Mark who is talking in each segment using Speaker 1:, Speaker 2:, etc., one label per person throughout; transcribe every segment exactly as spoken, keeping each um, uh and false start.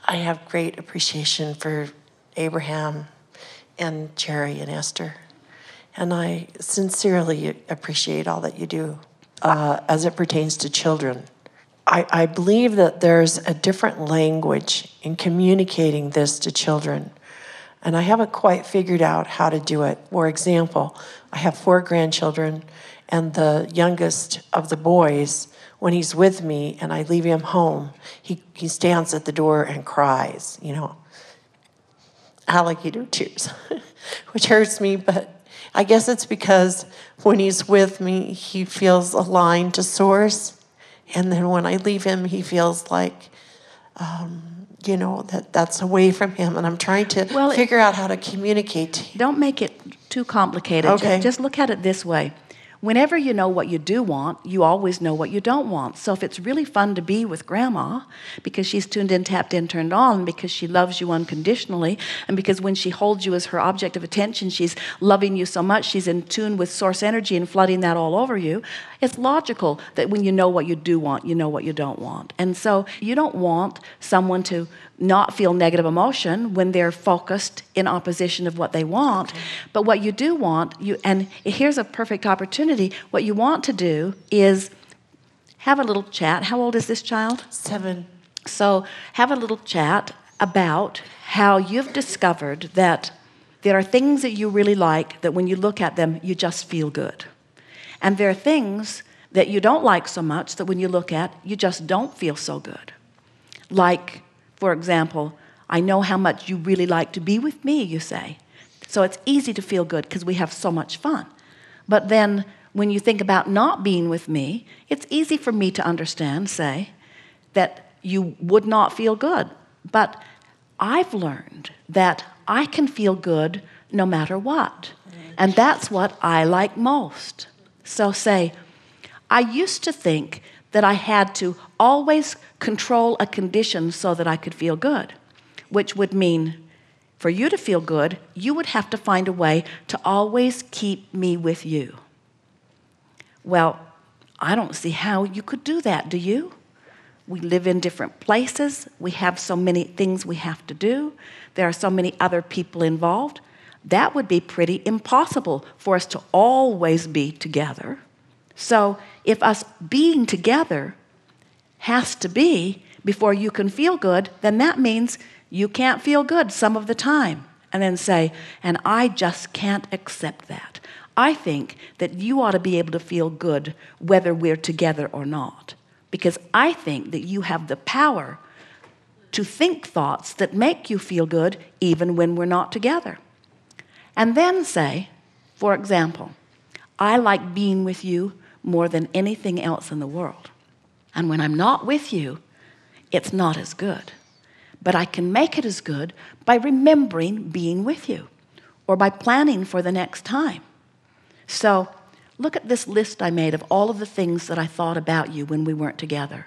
Speaker 1: I have great appreciation for Abraham and Jerry and Esther. And I sincerely appreciate all that you do uh, as it pertains to children. I, I believe that there's a different language in communicating this to children. And I haven't quite figured out how to do it. For example, I have four grandchildren, and the youngest of the boys, when he's with me and I leave him home, he, he stands at the door and cries, you know, alligator tears, which hurts me, but I guess it's because when he's with me, he feels aligned to Source. And then when I leave him, he feels like, um, you know, that that's away from him. And I'm trying to well, figure out how to communicate to him.
Speaker 2: Don't make it too complicated.
Speaker 1: Okay.
Speaker 2: Just, just look at it this way. Whenever you know what you do want, you always know what you don't want. So if it's really fun to be with Grandma because she's tuned in, tapped in, turned on, because she loves you unconditionally, and because when she holds you as her object of attention, she's loving you so much, she's in tune with Source energy and flooding that all over you, it's logical that when you know what you do want, you know what you don't want. And so you don't want someone to not feel negative emotion when they're focused in opposition of what they want. Okay. But what you do want, you and here's a perfect opportunity, what you want to do is have a little chat. How old is this child?
Speaker 1: Seven.
Speaker 2: So have a little chat about how you've discovered that there are things that you really like that when you look at them, you just feel good. And there are things that you don't like so much that when you look at, you just don't feel so good. Like, for example, I know how much you really like to be with me, you say. So it's easy to feel good because we have so much fun. But then when you think about not being with me, it's easy for me to understand, say, that you would not feel good. But I've learned that I can feel good no matter what. And that's what I like most. So say, I used to think that I had to always control a condition so that I could feel good, which would mean for you to feel good, you would have to find a way to always keep me with you. Well, I don't see how you could do that, do you? We live in different places. We have so many things we have to do. There are so many other people involved. That would be pretty impossible for us to always be together. So if us being together has to be before you can feel good, then that means you can't feel good some of the time. And then say, and I just can't accept that. I think that you ought to be able to feel good whether we're together or not. Because I think that you have the power to think thoughts that make you feel good even when we're not together. And then say, for example, I like being with you more than anything else in the world. And when I'm not with you, it's not as good. But I can make it as good by remembering being with you or by planning for the next time. So look at this list I made of all of the things that I thought about you when we weren't together.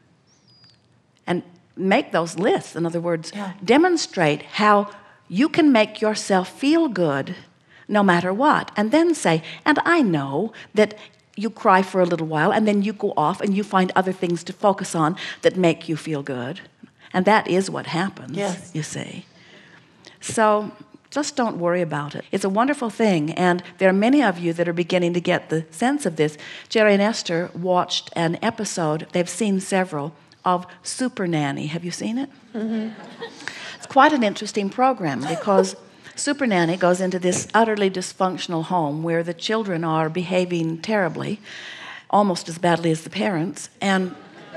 Speaker 2: And make those lists. In other words, yeah. Demonstrate how you can make yourself feel good no matter what. And then say, and I know that you cry for a little while and then you go off and you find other things to focus on that make you feel good. And that is what happens, yes. You see. So just don't worry about it. It's a wonderful thing, and there are many of you that are beginning to get the sense of this. Jerry and Esther watched an episode, they've seen several, of Super Nanny. Have you seen it? Mm-hmm. It's quite an interesting program because Super Nanny goes into this utterly dysfunctional home where the children are behaving terribly, almost as badly as the parents, and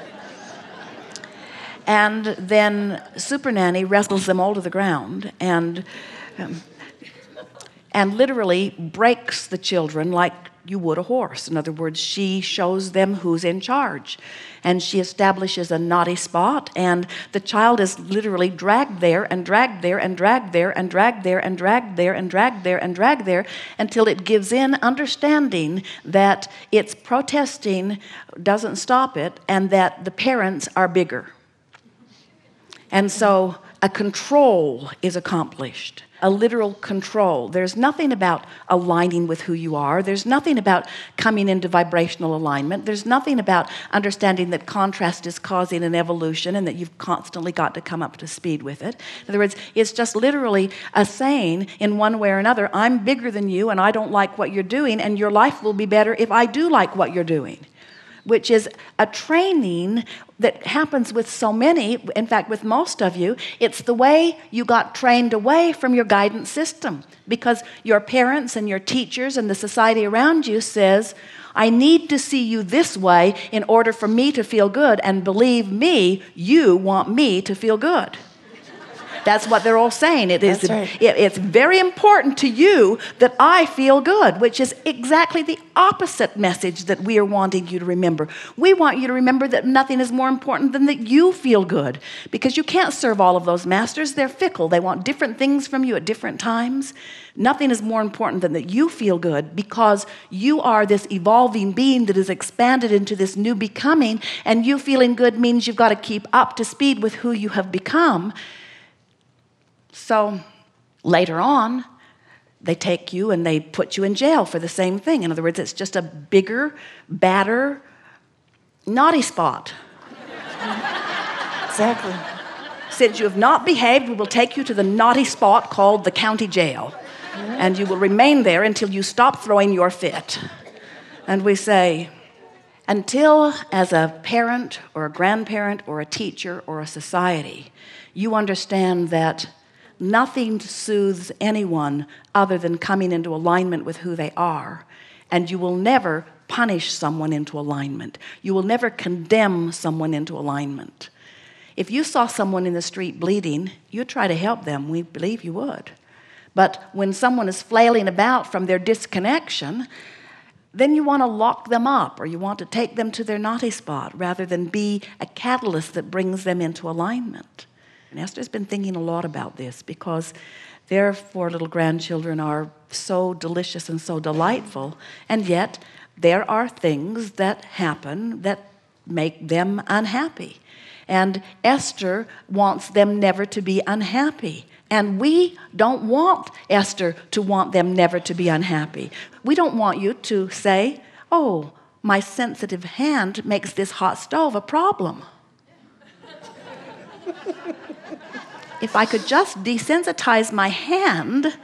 Speaker 2: and then Super Nanny wrestles them all to the ground and um, and literally breaks the children like you would a horse. In other words, she shows them who's in charge. And she establishes a naughty spot, and the child is literally dragged there and dragged there and dragged there and dragged there and dragged there and dragged there and dragged there until it gives in, understanding that its protesting doesn't stop it and that the parents are bigger. And so a control is accomplished, a literal control. There's nothing about aligning with who you are. There's nothing about coming into vibrational alignment. There's nothing about understanding that contrast is causing an evolution and that you've constantly got to come up to speed with it. In other words, it's just literally a saying in one way or another, I'm bigger than you and I don't like what you're doing, and your life will be better if I do like what you're doing. Which is a training that happens with so many, in fact, with most of you. It's the way you got trained away from your guidance system, because your parents and your teachers and the society around you says, I need to see you this way in order for me to feel good, and believe me, you want me to feel good. That's what they're all saying. It is.
Speaker 1: That's right.
Speaker 2: it, it's very important to you that I feel good, which is exactly the opposite message that we are wanting you to remember. We want you to remember that nothing is more important than that you feel good, because you can't serve all of those masters. They're fickle. They want different things from you at different times. Nothing is more important than that you feel good, because you are this evolving being that is expanded into this new becoming, and you feeling good means you've got to keep up to speed with who you have become. So later on, they take you and they put you in jail for the same thing. In other words, it's just a bigger, badder, naughty spot.
Speaker 1: Exactly.
Speaker 2: Since you have not behaved, we will take you to the naughty spot called the county jail. And you will remain there until you stop throwing your fit. And we say, until as a parent or a grandparent or a teacher or a society, you understand that nothing soothes anyone other than coming into alignment with who they are. And you will never punish someone into alignment. You will never condemn someone into alignment. If you saw someone in the street bleeding, you'd try to help them. We believe you would. But when someone is flailing about from their disconnection, then you want to lock them up, or you want to take them to their naughty spot rather than be a catalyst that brings them into alignment. And Esther's been thinking a lot about this, because their four little grandchildren are so delicious and so delightful, and yet there are things that happen that make them unhappy. And Esther wants them never to be unhappy. And we don't want Esther to want them never to be unhappy. We don't want you to say, oh, my sensitive hand makes this hot stove a problem. If I could just desensitize my hand,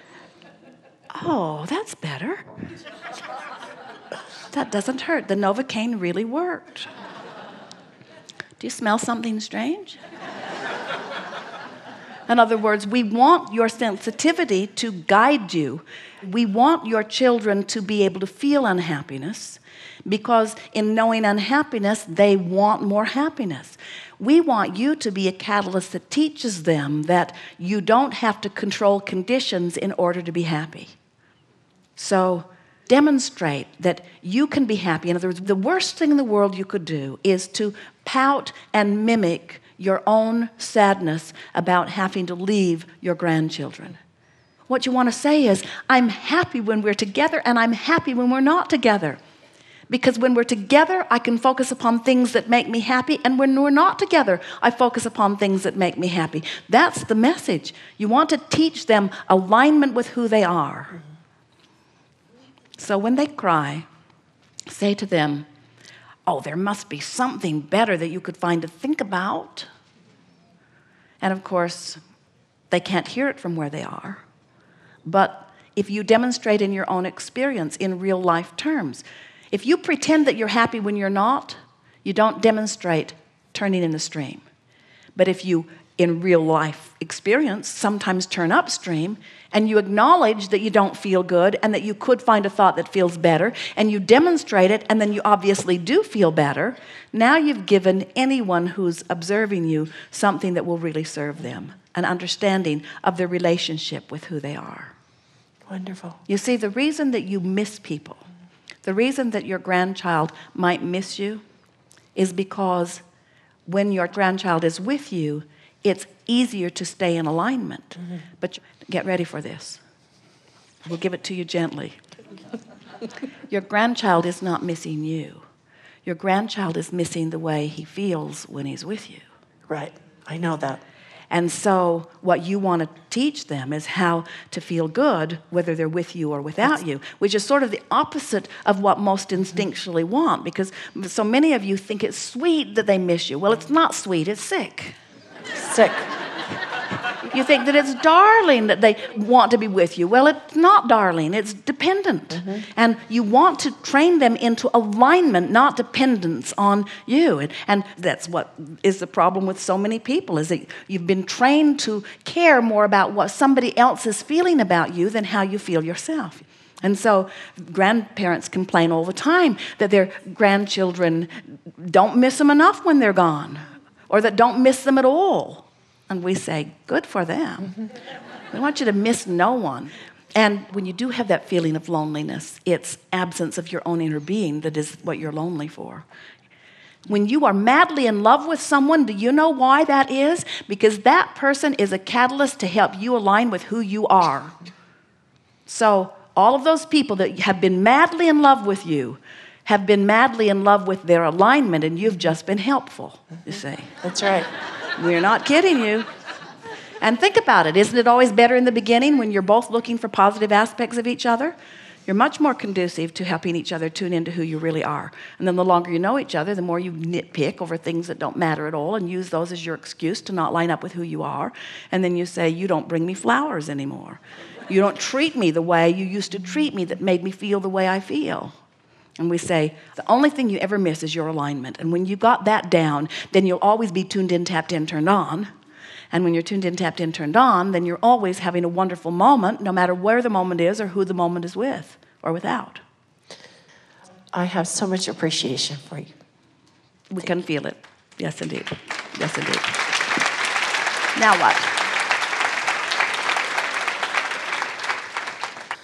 Speaker 2: oh, that's better. That doesn't hurt. The Novocaine really worked. Do you smell something strange? In other words, we want your sensitivity to guide you. We want your children to be able to feel unhappiness, because in knowing unhappiness, they want more happiness. We want you to be a catalyst that teaches them that you don't have to control conditions in order to be happy. So demonstrate that you can be happy. In other words, the worst thing in the world you could do is to pout and mimic your own sadness about having to leave your grandchildren. What you want to say is, I'm happy when we're together, and I'm happy when we're not together. Because when we're together, I can focus upon things that make me happy, and when we're not together, I focus upon things that make me happy. That's the message. You want to teach them alignment with who they are. So when they cry, say to them, oh, there must be something better that you could find to think about. And of course, they can't hear it from where they are. But if you demonstrate in your own experience, in real life terms, if you pretend that you're happy when you're not, you don't demonstrate turning in the stream. But if you, in real life experience, sometimes turn upstream, and you acknowledge that you don't feel good and that you could find a thought that feels better, and you demonstrate it, and then you obviously do feel better, now you've given anyone who's observing you something that will really serve them, an understanding of their relationship with who they are.
Speaker 1: Wonderful.
Speaker 2: You see, the reason that you miss people, the reason that your grandchild might miss you, is because when your grandchild is with you, it's easier to stay in alignment. Mm-hmm. But get ready for this. We'll give it to you gently. Your grandchild is not missing you. Your grandchild is missing the way he feels when he's with you.
Speaker 1: Right. I know that.
Speaker 2: And so what you want to teach them is how to feel good, whether they're with you or without you, which is sort of the opposite of what most instinctually want, because so many of you think it's sweet that they miss you. Well, it's not sweet, it's sick.
Speaker 1: Sick.
Speaker 2: You think that it's darling that they want to be with you. Well, it's not darling, it's dependent. Mm-hmm. And you want to train them into alignment, not dependence on you. And, and that's what is the problem with so many people, is that you've been trained to care more about what somebody else is feeling about you than how you feel yourself. And so grandparents complain all the time that their grandchildren don't miss them enough when they're gone, or that don't miss them at all. And we say, good for them. Mm-hmm. We want you to miss no one. And when you do have that feeling of loneliness, it's absence of your own inner being that is what you're lonely for. When you are madly in love with someone, do you know why that is? Because that person is a catalyst to help you align with who you are. So all of those people that have been madly in love with you have been madly in love with their alignment, and you've just been helpful, you see.
Speaker 1: That's right.
Speaker 2: We're not kidding you. And think about it. Isn't it always better in the beginning when you're both looking for positive aspects of each other? You're much more conducive to helping each other tune into who you really are. And then the longer you know each other, the more you nitpick over things that don't matter at all and use those as your excuse to not line up with who you are. And then you say, you don't bring me flowers anymore. You don't treat me the way you used to treat me that made me feel the way I feel. And we say, the only thing you ever miss is your alignment. And when you got that down, then you'll always be tuned in, tapped in, turned on. And when you're tuned in, tapped in, turned on, then you're always having a wonderful moment, no matter where the moment is or who the moment is with or without.
Speaker 1: I have so much appreciation for you.
Speaker 2: We can feel it. Yes, indeed. Yes, indeed. Now what?